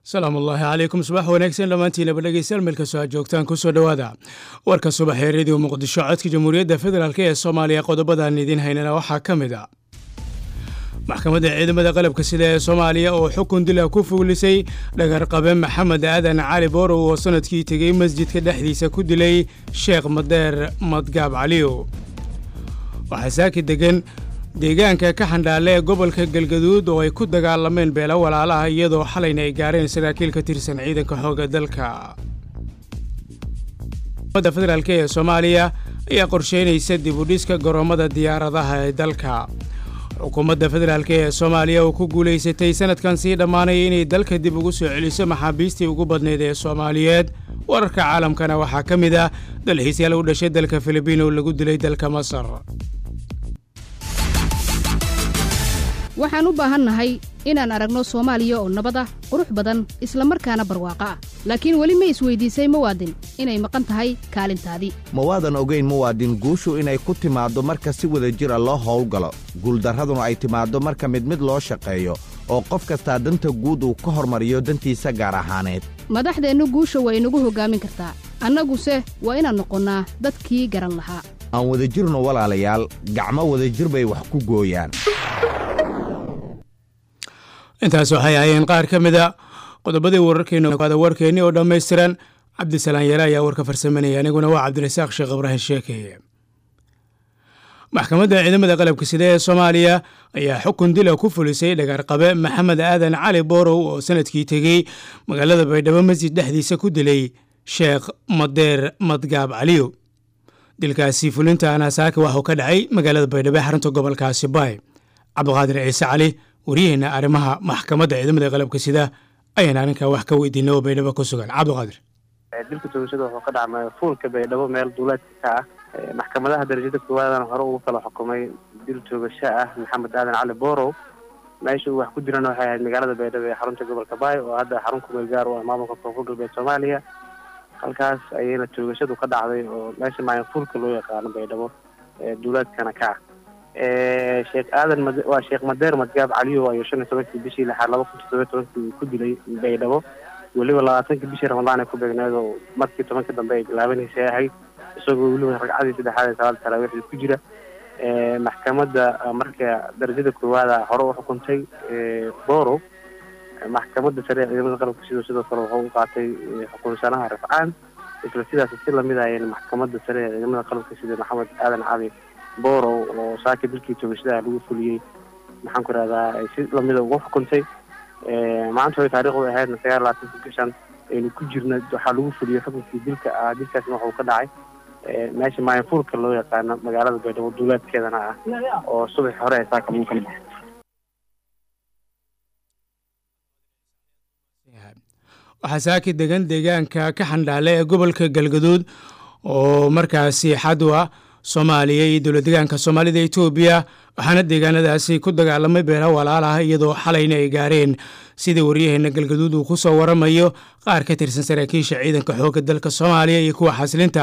السلام الله عليكم صباح ونكسن لما أنتي لبلغيسان ملك سواء جوكتان كسو دوادا warka subax ee radio muqdisho codka jamhuuriyadda federaalk ee Soomaaliya qodobada idin haynana waxa kamida maxkamadda ciidamada qalabka sida ee Soomaaliya oo xukun dil ah ku fuulisay dhagar qabe Maxamed Aadan Cali Booro oo sanadkii tagay masjidka dhexdiisa ku dilay Sheekh Madeer Madgaab Caliyo waxa saaki degan deegaanka ka xandhaale ee gobolka Galgaduud oo ay ku dagaalameen beelo walaalaha iyadoo xalayna ay gaareen saraakiil ka tirsan ciidanka xoogga dalka Xukuumadda Federaalka ee Soomaaliya ayaa qorsheynaysa dib u dhiska garoomada diyaaradaha ee dalka Xukuumadda Federaalka ee Soomaaliya oo ku guuleysatay sanadkan sii dhamaanay inay dalka dib ugu soo celiso maxaabiistii ugu badneed ee Soomaaliyeed wararka caalamkana waxaa kamid ah dalxiisayaal u dhashay dalka Filibiin oo lagu dilay dalka Masar waxaan u baahannahay inaan aragno Soomaaliya oo nabad ah qurux badan isla markaana barwaaqo ah laakiin wali ma isweydiisay muwaadin inay maqan tahay kaalintaadii mawaadan ogeyn muwaadin guushu inay ku timaado marka si wada jir ah loo howlgalo guuldarraduna ay timaado marka mid loo shaqeeyo oo qof kasta danta guud uu ka hormariyo dantiisa gaar ahaaneed madaxdeennu guusha way inagu hogaamin kartaa annaguse waa inaan noqonnaa dadkii garan lahaa aan wada jirno walaalayaal gacmo wada jir bay wax ku gooyaan intaas waxay hayeen qaar ka mid ah qodobadii wararkeeni oo dhammaystiran Cabdisalaan Yara ayaa warka farsameynaya aniguna waa Cabdirasaaq Sheekh Ibrahim Sheekeye Maxkamadda ciidamada qalabka sida ee Soomaaliya ayaa xukun dil ah ku fulisay dhagar qabe Maxamed Aadan Cali Booro oo sanadkii tagay magaalada Baydhabo masjid dhexdiisa ku dilay Sheekh Madeer Madgaab Caliyo dilkaasi fulinta anasaaka waxa uu ka dhacay magaalada Baydhabo xarunta gobolkaasi Baay Cabdiqaadir Ciise Cali wariyayna arrimaha maxkamadda ciidamada qalabka sida ayaan arrinka wax ka weydiinay oo Baydhabo ku sugan Cabdiqaadir dilka toogashada wuxuu ka dhacay fuulka Baydhabo meel duuleedka ah maxkamadaha darajada koowaad hore ugu kala xukumay dil toogasho ah Maxamed Aadan Cali Booro meesha wax ku jirana waxay ahayd magaalada Baydhabo ee xarunta gobolka Baay oo hadda xarun ku meel gaar u ah maamulka Koonfur Galbeed Soomaaliya halkaas ayayna toogashadu ka dhacday oo meesha maayan fuulka loo yaqaan Baydhabo ee duuleedkana ka Sheekh Aadan waa Sheekh Madeer Madgaab Caliyo oo 15 bishii 2017 ku dilay Baydhabo waliba 20 bishii Ramadaan ku beegnayd oo markii 10 dambe ay bilaabanaysa ahayd isagoo waliba ragcadii saddexaad ee salaad tarawih ku jira maxkamadda marka darajada koowaad hore u xukuntay Booro maxkamadda sare ee ciidamada qalabka sida sidoo kale wuxuu qaatay xukunsanaha rafcaan isla sidaas si la mid ah maxkamadda sare ee ciidamada qalabka sida Maxamed Aadan Cali Booro oo saaki dilkii toogashada lagu fuliyay maxaan ku raadhaa si la mid ah ugu xukuntay maanta way taariikhdu ahayd 29 bishan ee ku jirna waxa lagu fuliyay xukunkii dilkaasna wuxuu ka dhacay meesha maayfuulka loo yaqaan magaalada Baydhabo duuleedkeedana ah oo subax hore ay saaka lagu kala baxay waxa saaki deegaanka ka xandhaale ee gobolka Galgaduud oo markaasi xadwa Soomaaliya iyo dawlad deegaanka Soomaalida Itoobiya waxaana deegaanadaasi ku dagaalamay beelaha walaalaha iyadoo xalayna ay gaareen sidii wariyaheenna Galgaduud uu ku soo waramayo qaar ka tirsan saraakiisha ciidanka xoogga dalka Soomaaliya iyo kuwa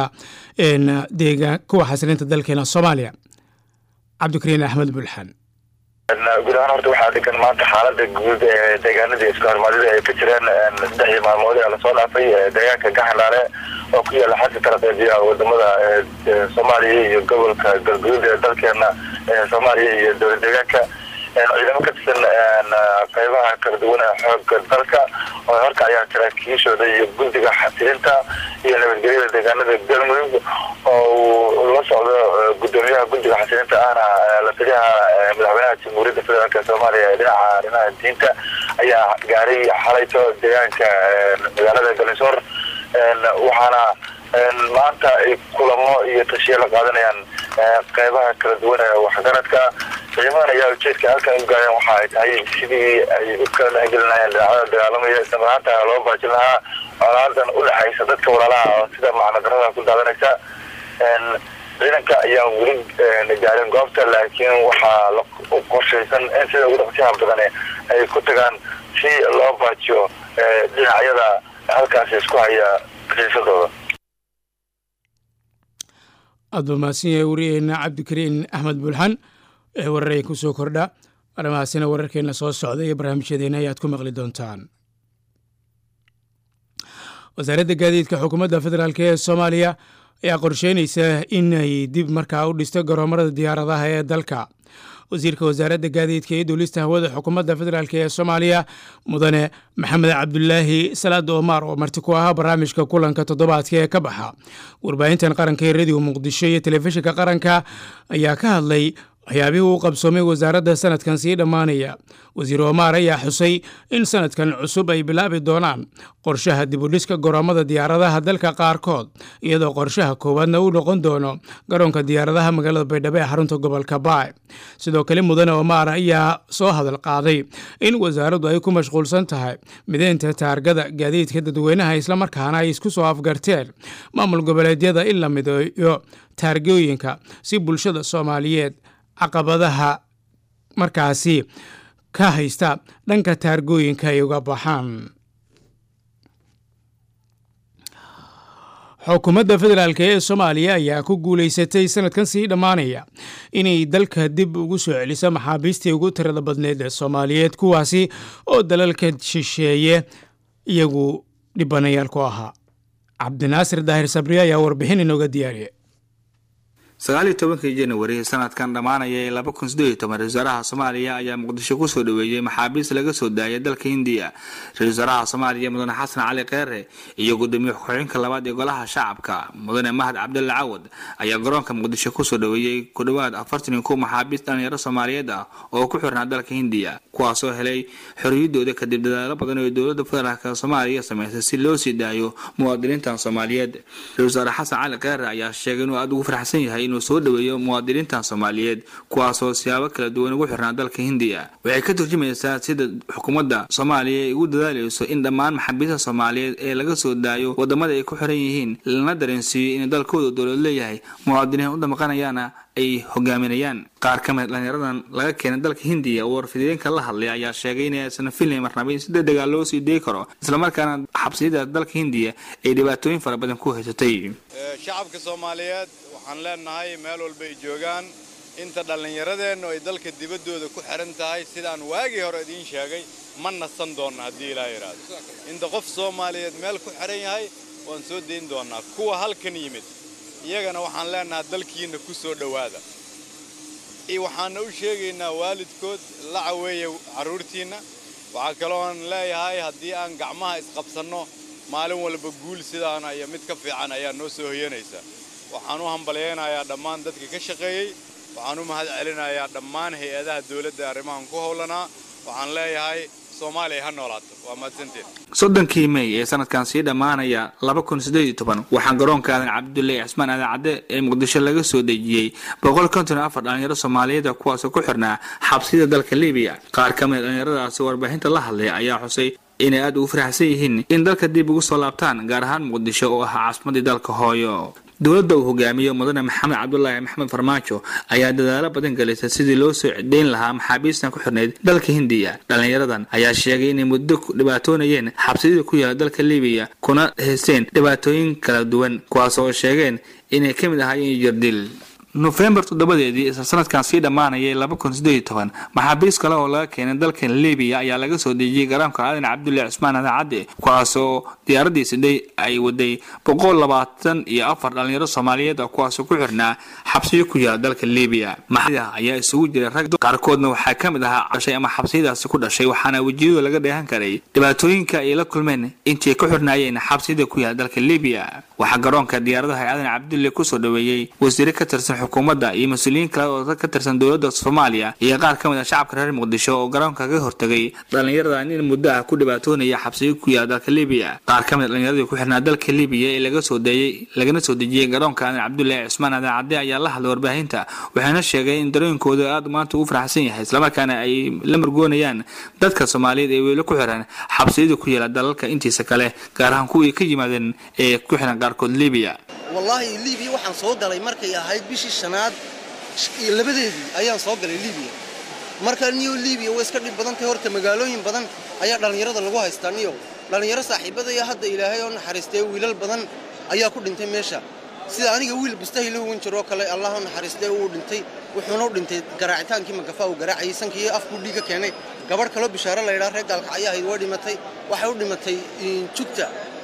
xasilinta dalkeena Soomaaliya Cabdikariin Axmed Bulxan gudahaan horta waxaa degan maanta xaaladda guud ee deegaanada isku hormaadida ay ka jireen 3 maalmood ee la soo dhaafay deegaanka Gaxalaare oo ku yaala xadka tarafeedka wadamada Soomaaliya iyo gobolka Galgaduud ee dalkeena Soomaaliya iyo dawlad deegaanka ciidamo ka tirsan qaybaha kala duwan ee xoogga dalka oo horka ayaa saraakiishooda iyo guddiga xasilinta iyo nabadgelyada deegaanada Galmudug oo la socdo gudoomiyaha guddiga xasilinta ahna la taliyaha madaxweynaha jamhuuriyadda federaalka Soomaaliya ee dhinaca arrimaha diinta ayaa gaaray xalayto deegaanka magaalada Galmudug waxaana maanta ay kulamo iyo tashiyo la qaadanayaan qaybaha kala duwan ee waxgaradka ciidamada ayaa ujeedka halkan u gaareen waxa ay tahay sidii ay u kala helinayaan dhinacyada dagaalamaya isla markaana loo baajin lahaa colaadan u dhaxaysa dadka walaalaha oo sida macna darrada ku daadanaysa ciidanka ayaa weli gaarin goobta laakiin waxaa u qorshaysan in sida ugu dhaqsiyaha badan ay ku tagaan si loo baajiyo dhinacyada halkaasi isku haya xiisadooda adoomaasiye wariyayna Cabdikariin Axmed Bulxan wararka ku soo kordha arrimahaasina wararkeena soo socda iyo barnaamijyadeena ayaad ku maqli doontaan wasaaradda gaadiidka xukuumadda federaalk ee soomaaliya ayaa qorsheynaysa inay dib markaa u dhisto garoomada diyaaradaha ee dalka. wasiirka wasaaradda gaadiidka iyo duulista hawada xukuumadda federaalk ee soomaaliya mudane maxamed cabdulaahi salaad omar oo marti ku ahaa barnaamijka kulanka toddobaadka ee ka baxa warbaahintan qaranka ee radio muqdisho iyo telefishinka qaranka ayaa ka hadlay waxyaabihii uu qabsoomay wasaaradda sanadkan sii dhammaanaya. wasiir omar ayaa xusay in sanadkan cusub ay bilaabi doonaan qorshaha dibudhiska garoomada diyaaradaha dalka qaarkood, iyadoo qorshaha koowaadna uu noqon doono garoonka diyaaradaha magaalada baydhabo ee xarunta gobolka baay. sidoo kale mudane omar ayaa soo hadal qaaday in wasaaraddu ay ku mashquulsan tahay mideynta taargada gaadiidka dadweynaha, islamarkaana ay isku soo afgarteen maamul goboleedyada in la mideeyo taargooyinka si bulshada soomaaliyeed caqabadaha markaasi ka haysta dhanka taargooyinka ay uga baxaan. xukuumadda federaalk ee soomaaliya ayaa ku guulaysatay sanadkan sii dhammaanaya inay dalka dib ugu soo celiso maxaabiistii ugu tirada badneed ee soomaaliyeed, kuwaasi oo dalalka shisheeye iyagu dhibanayaal ku ahaa. cabdinaasir daahir sabriye ayaa warbixin inooga diyaariyay. 19 January sanadkan dhamaanaya ee 2018 wasaaraha Soomaaliya ayaa Muqdisho ku soo dhaweeyay maxaabiis laga soo daayay dalka Hindiya. Wasaaraha Soomaaliya Mudane Xasan Cali Qeere iyo gudoomiyaha ku-xigeenka labaad ee golaha shacabka Mudane Mahad Cabdulla Cawad ayaa garoonka Muqdisho ku soo dhaweeyay ku dhawaad 40 maxaabiis dhalinyaro Soomaaliyeed ah oo ku xirnaa dalka Hindiya, kuwaas oo helay xorriyadooda kadib dadaalo badan oo dowladda federaalka Soomaaliya sameysay si loo sii daayo muwaadiniinta Soomaaliyeed. Wasaare Xasan Cali Qeere ayaa sheegay inuu aad ugu faraxsan yahay inuu soo dhaweeyo muwaadiniinta Soomaaliyeed kuwaas oo siyaabo kala duwan ugu xirnaa dalka Hindiya. waxay ka turjumaysaa sida xukuumadda Soomaaliya ay ugu dadaalayso in dhammaan maxaabiista Soomaaliyeed ee laga soo daayo wadamada ay ku xiran yihiin lana dareensiiyo in dalkooda dowlad leeyahay muwaadiniin u damqanayaan ay hogaaminayaan. qaar ka mid dhalinyaradan laga keenay dalka Hindiya oo warfideenka la hadlay ayaa sheegay in aysan filayn marnaba in si degdeg loo sii deey karo, isla markaana xabsiyada dalka Hindiya ay dhibaatooyin fara badan ku haysatay. shacabka Soomaaliyeed waxaan leenahay meel walba ay joogaan inta dhalinyaradeenna ay dalka dibadooda ku xiran tahay sidaan waagi hore idin sheegay ma nasan doona hadii Ilaahay yiraahdo. inta qof Soomaaliyeed meel ku xiran yahay waan soo deyn doonaa. kuwa halkan yimid iyagana waxaan leenahay dalkiina ku soo dhawaada. waxaan u sheegaynaa waalidkood la caweeyo caruurtiina. waxa kale oo aan leeyahay haddii aan gacmaha isqabsano maalin walba guul sidaan iyo mid ka fiican ayaa noo soo hoyanaysa. waxaan u hambaleynayaa dhammaan dadka ka shaqeeyay, waxaan u mahad celinayaa dhammaan hay'adaha dawladda arrimahan ku howlanaa. waxaan leeyahay Soomaaliya ha noolaato. waa mahadsantiin. 30 May ee sanadkan sii dhamaanaya 2018 waxaan garoonka Aadan Cabdulle Cismaan Aadan Cadde ee Muqdisho laga soo dejiyay 154 dhalinyaro Soomaaliyeed kuwaas oo ku xirnaa xabsiyada dalka Liibiya. qaar ka mid dhalinyaradaas warbaahinta la hadlay ayaa xusay inay aad ugu faraxsan yihiin in dalka dib ugu soo laabtaan, gaar ahaan Muqdisho oo ah caasimadda dalka hooyo. dowladda uu hogaamiyo Mudane Maxamed Cabdullaahi Maxamed Farmaajo ayaa dadaalo badan gelisay sidii loo soo cedeyn lahaa maxaabiistan ku xirneyd dalka Hindiya. dhalinyaradan ayaa sheegay in muddo dhibaatoonayeen xabsiyada ku yaala dalka Liibiya kuna haysteen dhibaatooyin kala duwan, kuwaas oo sheegeen inay ka mid ahaayeen jirdil. November 7 sanadkan sii dhamaanayay 2018 maxaabiis kale oo laga keenay dalka Liibiya ayaa laga soo dejiyay garoonka Aadan Cabdulle Cismaan Aadan Cadde, kuwaas oo diyaaradiisa ay waday 124 dhalinyaro Soomaaliyeed oo kuwaas ku xirnaa xabsiyo ku yaala dalka Liibiya. maxaa ayaa isugu jiray rag qaarkoodna waxa ka mid ahaa dhashay ama xabsiyadaas ku dhashay, waxaana wajiyada laga dheehan karay dhibaatooyinka ay la kulmeen intii ku xirnaayeen xabsiyada ku yaala dalka Liibiya. waxa garoonka diyaaradaha Aadan Cabdulle ku soo dhaweeyay wasiir ka tirsan xukuumadda iyo mas'uuliyiin kale oo ka tirsan dowladda Soomaaliya iyo qaar ka mid ah shacabka reer Muqdisho oo garoonka ka hortagay dhalinyarada in muddo ah ku dhibaatoonaya xabsiyo ku yaala dalka Liibiya. qaar ka mid ah dhalinyarada ku xirnaa dalka Liibiya ee lagana soo dejiyay garoonka Aadan Cabdulle Cismaan Aadan Cadde ayaa la hadlay warbaahinta, waxaana sheegay in dareenkooda aad maanta ugu faraxsan yahay, isla markaana ay la margoonayaan dadka Soomaaliyeed ee weli ku xiran xabsiyada ku yaala dalalka intiisa kale, gaar ahaan kuwii ka yimaadeen ee ku xiran qaarkood Liibiya. wallahi Liibiya waxaan soo galay markay ahayd bishii shanaad labadeedii ayaan soo galay Liibiya. marka niyo Liibiya way iska dhib badan tahay, horta magaalooyin badan ayaa dhalinyarada lagu haystaa. niyo dhalinyaro saaxiibada iyo hadda Ilaahay oo naxariistay wiilal badan ayaa ku dhintay meesha, sida aniga wiil bustahil oo jiro kale Allah oo naxariistay uu dhintay. wuxuuna u dhintay garaacitaankii magafa uu garaacay sankii afku dhiiga keenay. gabar kale bishaaro la yiraahdo reer galka ayaa ahayd waa dhimatay. waxay u dhimatay jugta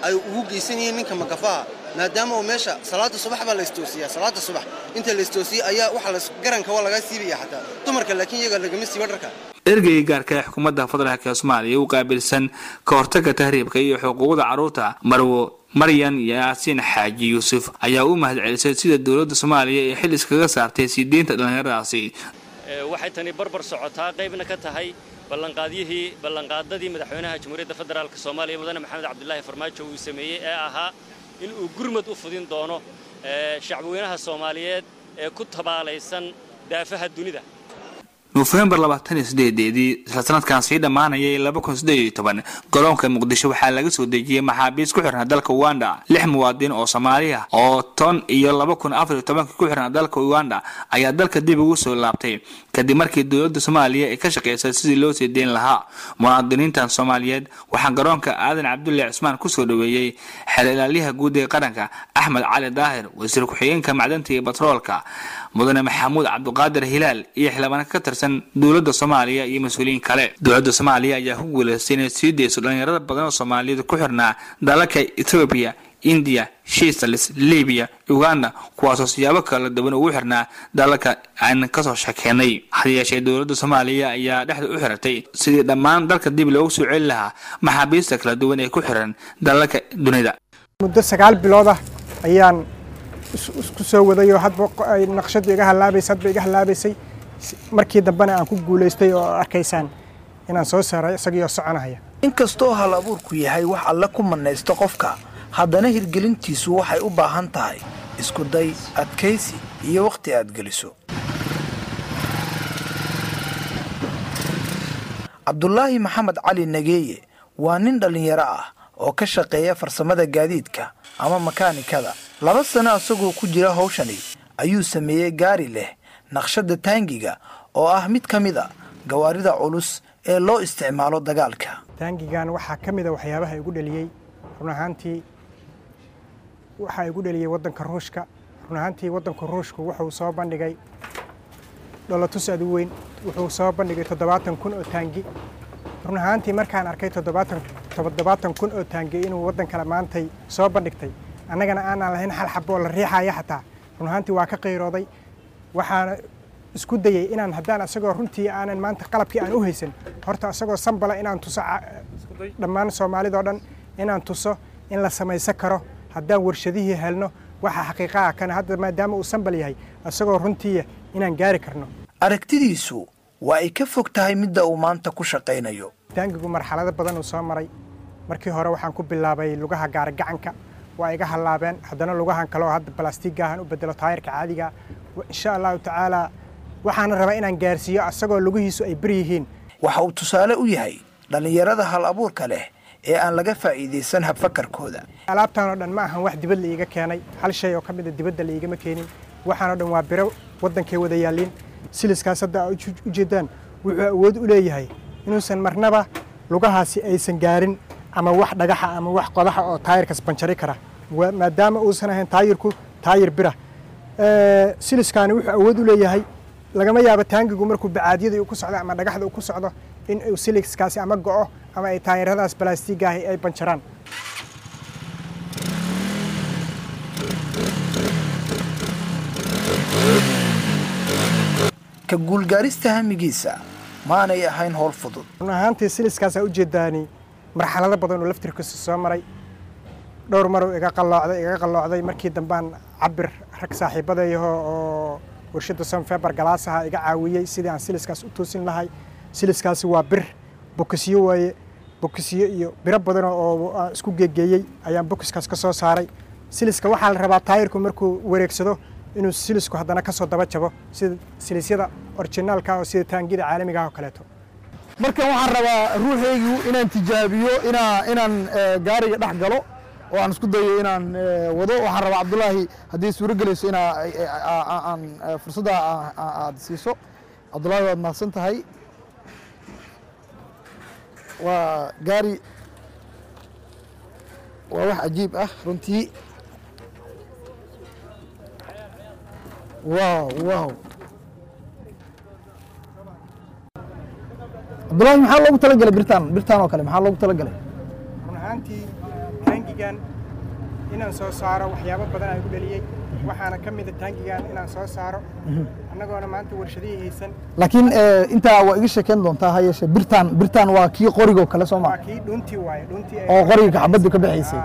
ay ugu geysanayeen ninka magafaha maadaama uu meesha salaada subax baa la istoosiyaa salaada subax inta la istoosiyo ayaa waxa la garanka waa laga siibaya xataa dumarka laakiin iyaga lagama siibo dharka ergeyga gaarka ee xukuumadda federaalka ee Soomaaliya uu qaabilsan ka hortagga tahriibka iyo xuquuqda carruurta Marwo Maryan Yaasiin Xaaji Yuusuf ayaa u mahadcelisay sida dawladda Soomaaliya ay xil iskaga saartay siideynta dhalinyaradaasi waxay tani barbar socotaa qaybna ka tahay ballanqaadadii madaxweynaha Jamhuuriyadda Federaalka Soomaaliya Mudane Maxamed Cabdullaahi Farmaajo uu sameeyay ee ahaa in uu gurmad u fudin doono shacabweynaha Soomaaliyeed ee ku tabaalaysan daafaha dunida November 28 sanadkan sii dhamaanayay 2018 garoonka Muqdisho waxaa laga soo dejiyay maxaabiis ku xiran dalka Uganda 6 muwaadin oo Soomaali ah oo tan iyo 2014 ku xiran dalka Uganda ayaa dalka dib ugu soo laabtay kadib markii dawladda Soomaaliya ay ka shaqeysay sidii loo sii deyn lahaa muwaadiniintan Soomaaliyeed waxaa garoonka Aadan Cabdulle Cismaan ku soo dhaweeyay xeelalaha guud ee qaranka Axmed Cali Daahir wasiir ku xigeenka macdanta iyo batroolka Mudane Maxamuud Cabduqaadir Hilaal iyo xildhibaan ka tirsan dawladda Soomaaliya iyo mas'uuliyiin kale dawladda Soomaaliya ayaa ku guuleystay inay sii deyso dhalinyarada badan oo Soomaaliyeed ku xirnaa dalalka Ethiopia India Seychelles Libya Uganda kuwaasoo siyaabo kala duwan ugu xirnaa dalalka aan ka soo sheekeynay hadiyeeshee dawladda Soomaaliya ayaa dhexda u xiratay sidii dhammaan dalka dib loogu soo celin lahaa maxaabiista kala duwan ee ku xiran dalalka dunida muddo 9 bilood ah ayaan isku soo wadayo hadba ay naqshad iga halaabaysay markii dambana aan ku guuleystay oo arkaysaan inaan soo saaray isagiyo soconaya inkastoo hal abuurku yahay wax alla ku manaysto qofka haddana hirgelintiisu waxay u baahan tahay isku day adkaysi iyo waqti aad geliso Cabdullaahi Maxamed Cali Nageeye waa nin dhalinyaro ah oo ka shaqeeya farsamada gaadiidka ama makaanikada 2 sano asagoo ku jira hawshani ayuu sameeyay gaari leh naqshada taangiga oo ah mid kamid ah gawaarida culus ee loo isticmaalo dagaalka taangigan waxa kamid ah waxyaabaha ugu dhaliyay runaantii waxa ugu dhaliyay wadanka Ruushka runaantii wadanka Ruushku wuxuu soo bandhigay dolatus aad u weyn wuxuu soo bandhigay 70,000 oo taangi runaantii markaan arkay 70,000 oo taangi inuu wadan kale maantay soo bandhigtay annagana aan lahayn hal xabo la riixaya xataa runaantii waa ka qeyrooday waxaan isku dayay inaan haddaan asagoo runtii aanan maanta qalabkii aan u haysan horta asagoo sambala inaan tuso dhammaan Soomaalida oo dhan inaan tuso in la samaysan karo haddaan warshadihii helno waxa xaqiiqada kan hadda maadaama uu sambal yahay asagoo runtii inaan gaari karno aragtidiisu waa ay ka fog tahay midda uu maanta ku shaqeynayo taangigu marxalado badan uu soo maray markii hore waxaan ku bilaabay lugaha gaar gacanka waa iga halaabeen haddana lugahan kale oo hadda plastiga u bedelo taayirka caadiga insha Allah ta'ala waxaan rabaa inaan gaarsiiyo asagoo lugihiisu ay bari yihiin waxa uu tusaale u yahay dhalinyarada hal abuurka leh ee aan laga faa'iideysan hab fakarkooda alaabtan oo dhan ma ahan wax dibadda iiga keenay hal shay oo kamid ah dibadda la iiga ma keenin waxaan oo dhan waa biro wadankay wada yaaliin siliskaas hadda u jeedaan wuxuu awood u leeyahay inuusan marnaba lugahaasi aysan gaarin ama wax dhagaxa ama wax qodaxa oo taayirka banjari kara maadaama uusan ahayn taayirku taayir bira siliskaani wuxuu awood u leeyahay lagama yaabo taangigu markuu bacaadiyada uu ku socdo ama dhagaxda uu ku socdo in uu siliskaasi ama go'o ama ay taayiradaas plastiga ah ay banjaraan ka guulgaarista hamigiisa maanay ahayn howl fudud runaantii siliskaas u jeedaani marxalado badan oo laftirkiisa soo maray dhowr mar oo iga qalloocday markii dambaan cabir rag saaxiibadeeyo oo warshada Sanfebar galaasaha iga caawiyay sidii aan siliskaas u toosin lahay siliskaasi waa bir bokisiyo iyo biro badan oo isku geegeeyay ayaan bokiskaas ka soo saaray siliska waxa la rabaa taayirku markuu wareegsado inuu silisku haddana ka soo daba jabo sida silisyada originalka oo sida taangida caalamiga ah oo kaleeto marka waxaan rabaa ruuxaygu inaan tijaabiyo inaan gaariga dhex galo oo aan isku dayo inaan wado waxaan rabaa Cabdullaahi haddii suuro galayso aan fursadda aad siiso Cabdullaahi waad mahadsan tahay waa gaari waa wax cajiib ah runtii wow Cabdullaahi maxaa loogu talagalay birtaan oo kale maxaa loogu talagalay runaantii taangigan inaan soo saaro waxyaabo badan ay igu dhaliyey waxaana ka mid ah taangigan inaan soo saaro annagoona maanta warshadihii haysan laakiin intaa waa iga sheekeyn doontaa hayeeshe birtaan waa kii qorigo kale soo waa kii dhuntii waaye dhuntii oo qoriga xabaddu ka baxaysay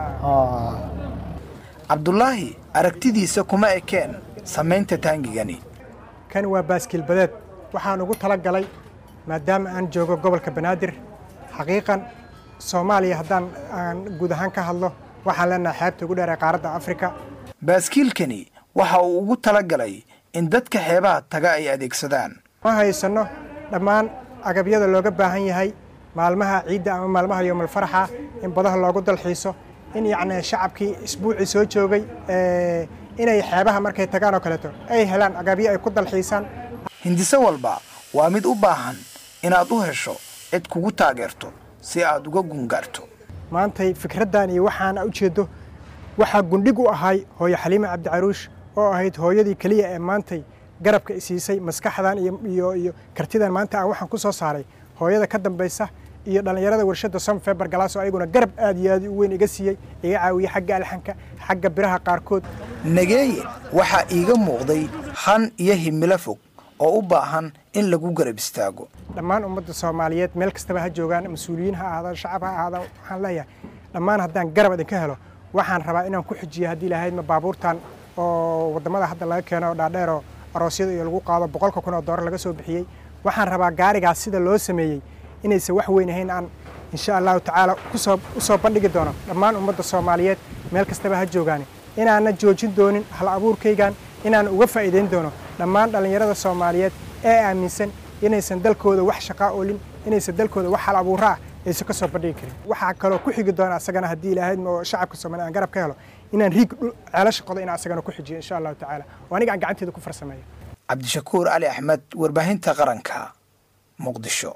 cabdulaahi aragtidiisa kuma ekeen samaynta taangigani kan waa baaskiil badeed waxaan ugu talagalay maadaama aan joogo gobolka banaadir xaqiiqan soomaaliya haddaan aan guud ahaan ka hadlo waxaan leenahay xeebta ugu dheer ee qaaradda afrika baaskiilkani waxa uu ugu talagalay in dadka xeebaha taga ay adeegsadaan ma haysanno dhammaan agabyada looga baahan yahay maalmaha ciidda ama maalmaha yoomal faraxa in badaha loogu dalxiiso in yacni shacabkii isbuucii soo joogay inay xeebaha markay tagaan oo kaleeto ay helaan agabyo ay ku dalxiisaan hindiso walba waa mid u baahan inaad u hesho cid kugu taageerto si aad uga gungaarto maantay fikraddan iyo waxaan u jeedo waxaa gundhig u ahay hooyo xaliime cabdicaruush oo ahayd hooyadii keliya ee maantay garabka isiisay maskaxdan iyo kartidan maanta aan waxaan ku soo saaray hooyada ka dambaysa iyo dhallinyarada warshadda Somfeber Glass oo ayaguna garab aad iyo aad u weyn iga siiyey iga caawiyay xagga alxanka xagga biraha qaarkood nageeye waxaa iiga muuqday han iyo himilo fog oo u baahan in lagu garab istaago dhammaan ummadda Soomaaliyeed meel kastaba ha joogaan mas'uuliyiin ha ahaadaan shacab ha ahaadaan waxaan leeyahay dhammaan haddaan garab idinka helo waxaan rabaa inaan ku xijiyo haddii ilaahay ma baabuurtan oo wadamada hadda laga keeno dhaadheer oo aroosyada iyo lagu qaado $100,000 laga soo bixiyey waxaan rabaa gaarigaas sida loo sameeyey inaysan wax weyn ahayn aan insha allahu tacaala u soo bandhigi doono dhammaan ummadda Soomaaliyeed meel kastaba ha joogaan inaana joojin doonin hal abuurkaygan inaan uga faa'iideyn doono dhammaan dhalinyarada Soomaaliyeed ee aaminsan inaysan dalkooda wax shaqo oolin inaysan dalkooda wax hal abuur ah aysan ka soo bandhigi karin waxa kale oo ku xigi doona asagana haddii ilaahay oo shacabka Soomaaliyeed aan garab ka helo inaan riig ceelasha qodo in asagana ku xijiyo insha allahu tacaala oo aniga aan gacanteeda ku farsameeyo cabdishakuur cali axmed warbaahinta qaranka muqdisho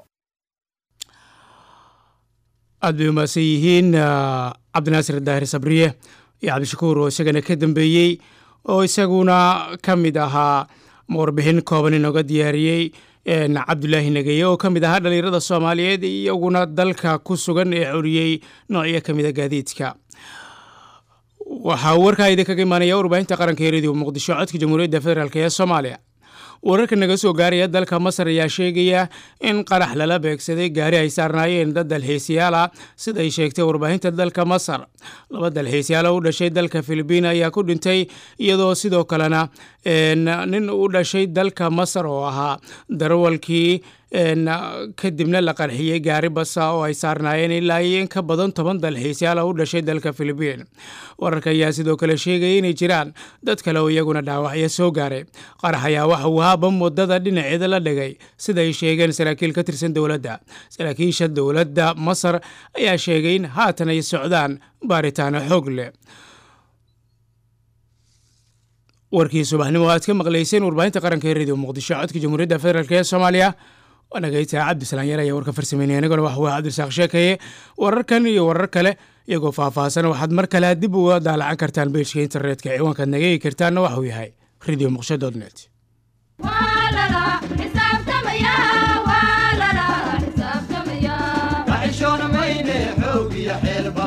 aad bay umaasan yihiin cabdinaasir daahir sabriye iyo cabdishakuur oo isagana ka dambeeyey oo isaguna ka mid ahaa warbixin kooban inooga diyaariyey cabdulaahi nageeye oo ka mid ahaa dhalinyarada Soomaaliyeed iyaguna dalka ku sugan ee xoriyey noocyo ka mid ah gaadiidka waxaa warkaa idinkaga imaanaya warbaahinta qaranka ee radio muqdisho codka jamhuuriyadda federaalk ee Soomaaliya wararka naga soo gaaraya dalka Masar ayaa sheegaya in qarax lala beegsaday gaari ay saarnaayeen dad dalxiisayaal ah sida ay sheegtay warbaahinta dalka Masar laba dalxiisayaal oo u dhashay dalka Filibiin ayaa ku dhintay iyadoo sidoo kalena nin u dhashay dalka Masar oo ahaa darawalkii kadibna la qarxiyey gaari basa oo ay saarnaayeen ilaa in ka badan 10 dalxiisayaal oo u dhashay dalka Filibiin wararka ayaa sidoo kale sheegay inay jiraan dad kale oo iyaguna dhaawacyo soo gaaray qarax ayaa waxa uu ahaa bam wadada dhinaceeda la dhigay sida ay sheegeen saraakiil ka tirsan dowladda saraakiisha dowladda Masar ayaa sheegay in haatan ay socdaan baaritaan xoog leh warkii subaxnimo aad ka maqlayseen warbaahinta qaranka ee radio muqdisho codka jamhuuriyadda federaalk ee Soomaaliya wanagayta cabdisalaan yar ayaa warka farsameynaya aniguna wax waa cabdisaaq sheekaye wararkan iyo warar kale iyagoo faahfaahsan waxaad mar kale dib uga daalacan kartaan page-ka internetka ciwaankaad naga eegi kartaanna waxa uu yahay radiomuqdisho.net وحشونا ميني حوقي يا حيل